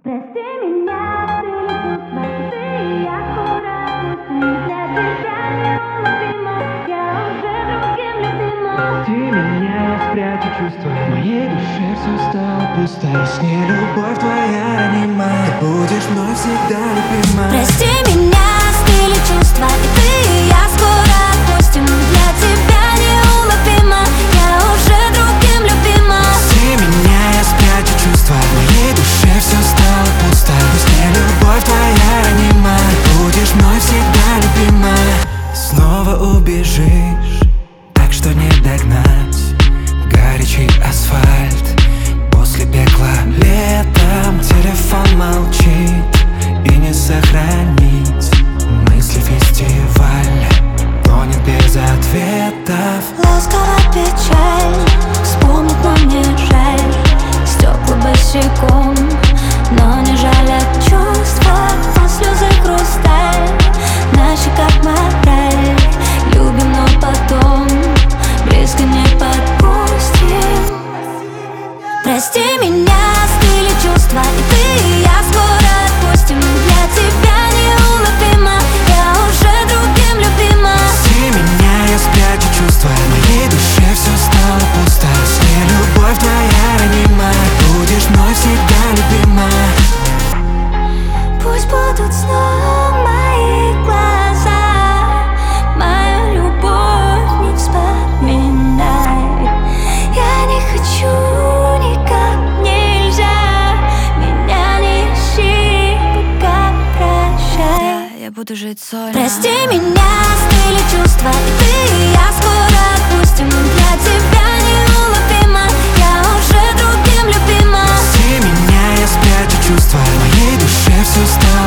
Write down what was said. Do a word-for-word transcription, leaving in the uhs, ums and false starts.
Прости меня, ты чувства, ты и я скоро пустим. Для тебя неуловимо, я уже другим любима. Прости меня, спрячу чувства, в моей душе все стало пусто. С ней любовь твоя ранима, ты будешь мной всегда любима. Прости меня, стыли чувства, и ты и я скоро отпустим. Для тебя неуловимо, я уже другим любима. Прости меня, я спрячу чувства, в моей душе все стало пусто. С ней любовь твоя ранима, ты будешь мной всегда любима. Снова убежишь, так что не догнать. Горячий асфальт после пекла. Летом телефон молчит и не сохранить. Мысли фестиваль тонет без ответов. Ласковая печаль, вспомнить, но мне жаль. Стекла босиком, но не жаль от чувства. А слезы хрусталь, на щеках мораль. Любим, но потом близко не подпустим. Прости меня, стыли чувства, и ты и я скоро отпустим. Для тебя неуловимо, я уже другим любима. Прости меня, я спрячу чувства, в моей душе все стало пусто. С ней любовь твоя ранима, будешь мной всегда любима. Пусть будут сном мои глаза, мою любовь не вспоминай. Я не хочу, никак нельзя. Меня не ищи, пока прощай. Я, я буду жить сольно. Прости меня, стыли чувства, и ты и я скоро отпустим. Для тебя неуловимо, я уже другим любима. Прости меня, я спрячу чувства, в моей душе все стало